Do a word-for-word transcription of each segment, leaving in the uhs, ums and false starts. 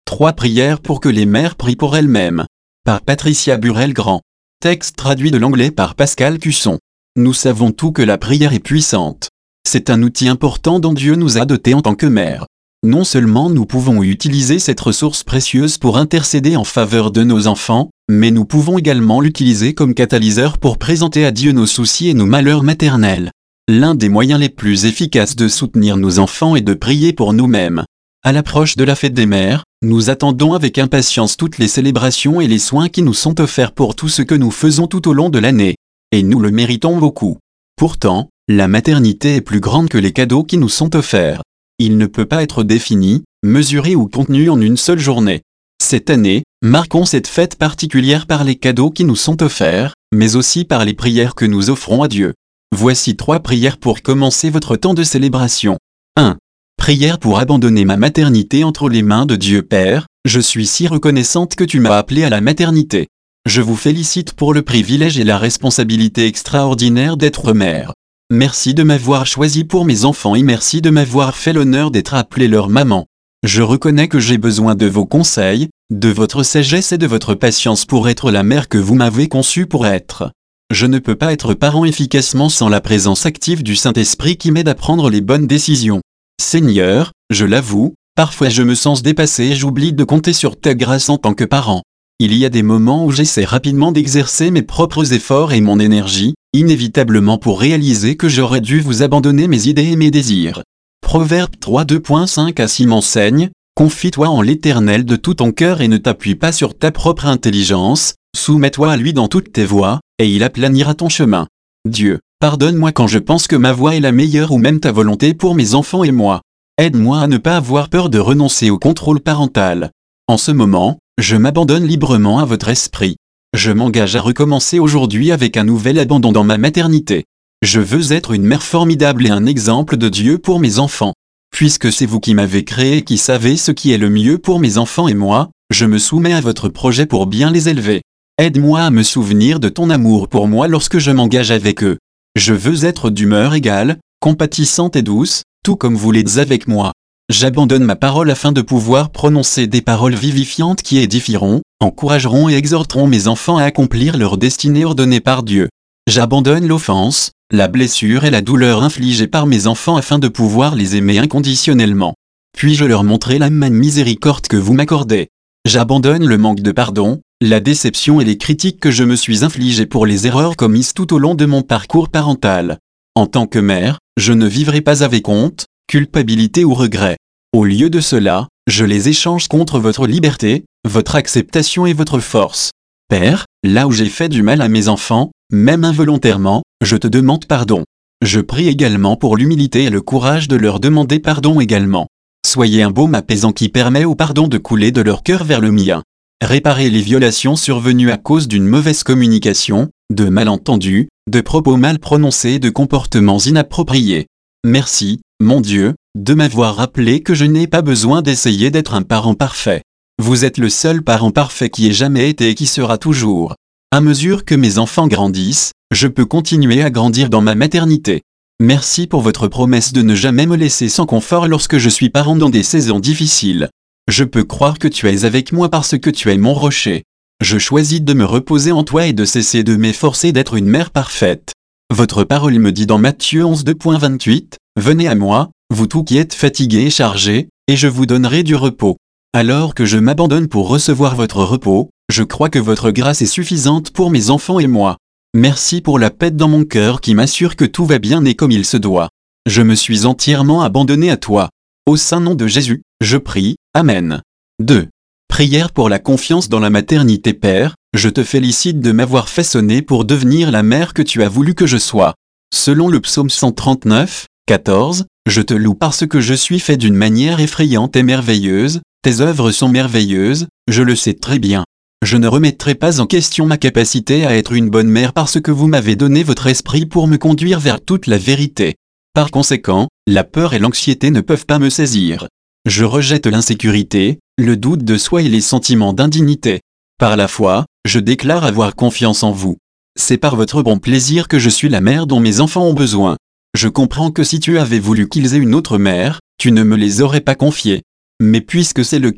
Trois prières pour que les mères prient pour elles-mêmes. Par Patricia Burel-Grand. Texte traduit de l'anglais par Pascal Cusson. Nous savons tous que la prière est puissante. C'est un outil important dont Dieu nous a dotés en tant que mères. Non seulement nous pouvons utiliser cette ressource précieuse pour intercéder en faveur de nos enfants, mais nous pouvons également l'utiliser comme catalyseur pour présenter à Dieu nos soucis et nos malheurs maternels. L'un des moyens les plus efficaces de soutenir nos enfants est de prier pour nous-mêmes. À l'approche de la fête des mères, nous attendons avec impatience toutes les célébrations et les soins qui nous sont offerts pour tout ce que nous faisons tout au long de l'année. Et nous le méritons beaucoup. Pourtant, la maternité est plus grande que les cadeaux qui nous sont offerts. Il ne peut pas être défini, mesuré ou contenu en une seule journée. Cette année, marquons cette fête particulière par les cadeaux qui nous sont offerts, mais aussi par les prières que nous offrons à Dieu. Voici trois prières pour commencer votre temps de célébration. un. Prière pour abandonner ma maternité entre les mains de Dieu Père. Je suis si reconnaissante que tu m'as appelé à la maternité. Je vous félicite pour le privilège et la responsabilité extraordinaire d'être mère. Merci de m'avoir choisi pour mes enfants et merci de m'avoir fait l'honneur d'être appelée leur maman. Je reconnais que j'ai besoin de vos conseils, de votre sagesse et de votre patience pour être la mère que vous m'avez conçue pour être. Je ne peux pas être parent efficacement sans la présence active du Saint-Esprit qui m'aide à prendre les bonnes décisions. Seigneur, je l'avoue, parfois je me sens dépassé et j'oublie de compter sur ta grâce en tant que parent. Il y a des moments où j'essaie rapidement d'exercer mes propres efforts et mon énergie, inévitablement pour réaliser que j'aurais dû vous abandonner mes idées et mes désirs. Proverbe trois deux cinq Ainsi m'enseigne, confie-toi en l'Éternel de tout ton cœur et ne t'appuie pas sur ta propre intelligence, soumets-toi à lui dans toutes tes voies, et il aplanira ton chemin. Dieu, pardonne-moi quand je pense que ma voie est la meilleure ou même ta volonté pour mes enfants et moi. Aide-moi à ne pas avoir peur de renoncer au contrôle parental. En ce moment, je m'abandonne librement à votre esprit. Je m'engage à recommencer aujourd'hui avec un nouvel abandon dans ma maternité. Je veux être une mère formidable et un exemple de Dieu pour mes enfants. Puisque c'est vous qui m'avez créé et qui savez ce qui est le mieux pour mes enfants et moi, je me soumets à votre projet pour bien les élever. Aide-moi à me souvenir de ton amour pour moi lorsque je m'engage avec eux. Je veux être d'humeur égale, compatissante et douce, tout comme vous l'êtes avec moi. J'abandonne ma parole afin de pouvoir prononcer des paroles vivifiantes qui édifieront, encourageront et exhorteront mes enfants à accomplir leur destinée ordonnée par Dieu. J'abandonne l'offense, la blessure et la douleur infligées par mes enfants afin de pouvoir les aimer inconditionnellement. Puis-je leur montrer la même miséricorde que vous m'accordez. J'abandonne le manque de pardon, la déception et les critiques que je me suis infligées pour les erreurs commises tout au long de mon parcours parental. En tant que mère, je ne vivrai pas avec honte, culpabilité ou regret. Au lieu de cela, je les échange contre votre liberté, votre acceptation et votre force. Père, là où j'ai fait du mal à mes enfants, même involontairement, je te demande pardon. Je prie également pour l'humilité et le courage de leur demander pardon également. Soyez un baume apaisant qui permet au pardon de couler de leur cœur vers le mien. Réparez les violations survenues à cause d'une mauvaise communication, de malentendus, de propos mal prononcés et de comportements inappropriés. Merci, mon Dieu, de m'avoir rappelé que je n'ai pas besoin d'essayer d'être un parent parfait. Vous êtes le seul parent parfait qui ait jamais été et qui sera toujours. À mesure que mes enfants grandissent, je peux continuer à grandir dans ma maternité. Merci pour votre promesse de ne jamais me laisser sans confort lorsque je suis parent dans des saisons difficiles. Je peux croire que tu es avec moi parce que tu es mon rocher. Je choisis de me reposer en toi et de cesser de m'efforcer d'être une mère parfaite. Votre parole me dit dans Matthieu onze deux vingt-huit, « Venez à moi, vous tous qui êtes fatigués et chargés, et je vous donnerai du repos. » Alors que je m'abandonne pour recevoir votre repos, je crois que votre grâce est suffisante pour mes enfants et moi. Merci pour la paix dans mon cœur qui m'assure que tout va bien et comme il se doit. Je me suis entièrement abandonné à toi. Au saint nom de Jésus, je prie, Amen. deux. Prière pour la confiance dans la maternité. Père, je te félicite de m'avoir façonné pour devenir la mère que tu as voulu que je sois. Selon le psaume cent trente-neuf, quatorze, je te loue parce que je suis fait d'une manière effrayante et merveilleuse, tes œuvres sont merveilleuses, je le sais très bien. Je ne remettrai pas en question ma capacité à être une bonne mère parce que vous m'avez donné votre esprit pour me conduire vers toute la vérité. Par conséquent, la peur et l'anxiété ne peuvent pas me saisir. Je rejette l'insécurité, le doute de soi et les sentiments d'indignité. Par la foi, je déclare avoir confiance en vous. C'est par votre bon plaisir que je suis la mère dont mes enfants ont besoin. Je comprends que si tu avais voulu qu'ils aient une autre mère, tu ne me les aurais pas confiés. Mais puisque c'est le cas,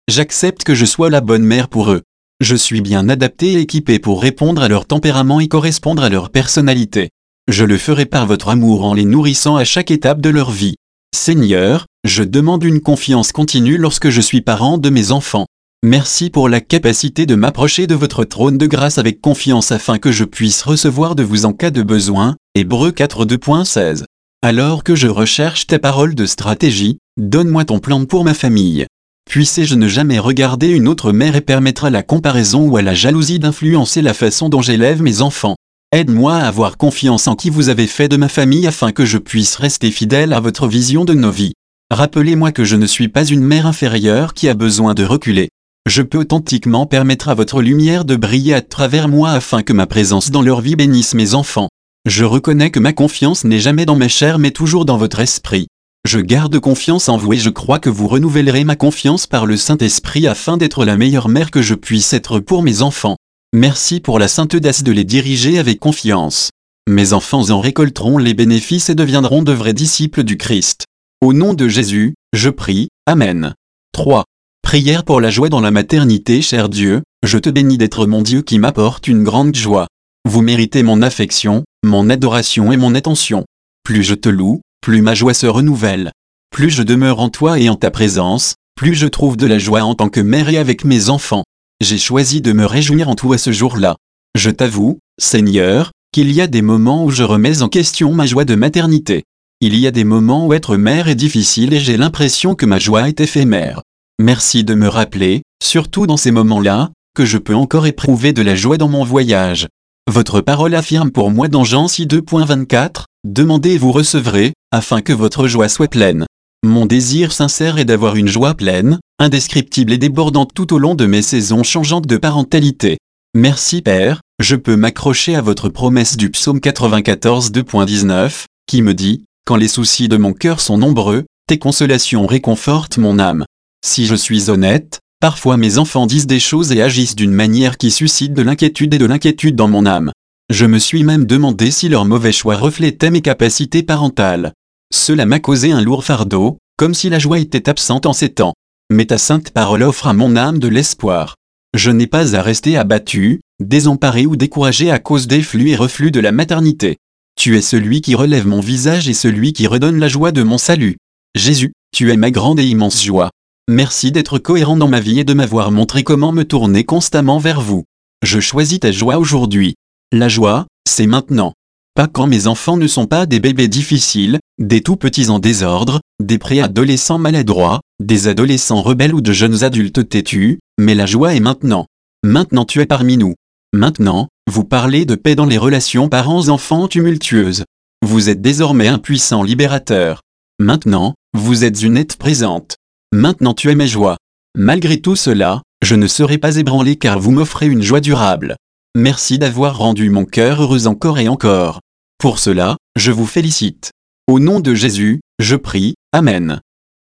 J'accepte que je sois la bonne mère pour eux. Je suis bien adapté et équipé pour répondre à leur tempérament et correspondre à leur personnalité. Je le ferai par votre amour en les nourrissant à chaque étape de leur vie. Seigneur, je demande une confiance continue lorsque je suis parent de mes enfants. Merci pour la capacité de m'approcher de votre trône de grâce avec confiance afin que je puisse recevoir de vous en cas de besoin. Hébreux quatre deux seize. Alors que je recherche ta parole de stratégie, donne-moi ton plan pour ma famille. Puissé-je ne jamais regarder une autre mère et permettre à la comparaison ou à la jalousie d'influencer la façon dont j'élève mes enfants. Aide-moi à avoir confiance en qui vous avez fait de ma famille afin que je puisse rester fidèle à votre vision de nos vies. Rappelez-moi que je ne suis pas une mère inférieure qui a besoin de reculer. Je peux authentiquement permettre à votre lumière de briller à travers moi afin que ma présence dans leur vie bénisse mes enfants. Je reconnais que ma confiance n'est jamais dans ma chair mais toujours dans votre esprit. Je garde confiance en vous et je crois que vous renouvellerez ma confiance par le Saint-Esprit afin d'être la meilleure mère que je puisse être pour mes enfants. Merci pour la sainte audace de les diriger avec confiance. Mes enfants en récolteront les bénéfices et deviendront de vrais disciples du Christ. Au nom de Jésus, je prie. Amen. trois. Prière pour la joie dans la maternité. Cher Dieu, je te bénis d'être mon Dieu qui m'apporte une grande joie. Vous méritez mon affection, mon adoration et mon attention. Plus je te loue, plus ma joie se renouvelle. Plus je demeure en toi et en ta présence, plus je trouve de la joie en tant que mère et avec mes enfants. J'ai choisi de me réjouir en toi ce jour-là. Je t'avoue, Seigneur, qu'il y a des moments où je remets en question ma joie de maternité. Il y a des moments où être mère est difficile et j'ai l'impression que ma joie est éphémère. Merci de me rappeler, surtout dans ces moments-là, que je peux encore éprouver de la joie dans mon voyage. Votre parole affirme pour moi dans Jean six deux vingt-quatre, « Demandez et vous recevrez, afin que votre joie soit pleine ». Mon désir sincère est d'avoir une joie pleine, indescriptible et débordante tout au long de mes saisons changeantes de parentalité. Merci Père, je peux m'accrocher à votre promesse du psaume quatre-vingt-quatorze deux dix-neuf, qui me dit, « Quand les soucis de mon cœur sont nombreux, tes consolations réconfortent mon âme ». Si je suis honnête, parfois mes enfants disent des choses et agissent d'une manière qui suscite de l'inquiétude et de l'inquiétude dans mon âme. Je me suis même demandé si leur mauvais choix reflétait mes capacités parentales. Cela m'a causé un lourd fardeau, comme si la joie était absente en ces temps. Mais ta sainte parole offre à mon âme de l'espoir. Je n'ai pas à rester abattu, désemparé ou découragé à cause des flux et reflux de la maternité. Tu es celui qui relève mon visage et celui qui redonne la joie de mon salut. Jésus, tu es ma grande et immense joie. Merci d'être cohérent dans ma vie et de m'avoir montré comment me tourner constamment vers vous. Je choisis ta joie aujourd'hui. La joie, c'est maintenant. Pas quand mes enfants ne sont pas des bébés difficiles, des tout-petits en désordre, des préadolescents maladroits, des adolescents rebelles ou de jeunes adultes têtus, mais la joie est maintenant. Maintenant tu es parmi nous. Maintenant, vous parlez de paix dans les relations parents-enfants tumultueuses. Vous êtes désormais un puissant libérateur. Maintenant, vous êtes une aide présente. Maintenant tu es ma joie. Malgré tout cela, je ne serai pas ébranlé car vous m'offrez une joie durable. Merci d'avoir rendu mon cœur heureux encore et encore. Pour cela, je vous félicite. Au nom de Jésus, je prie. Amen.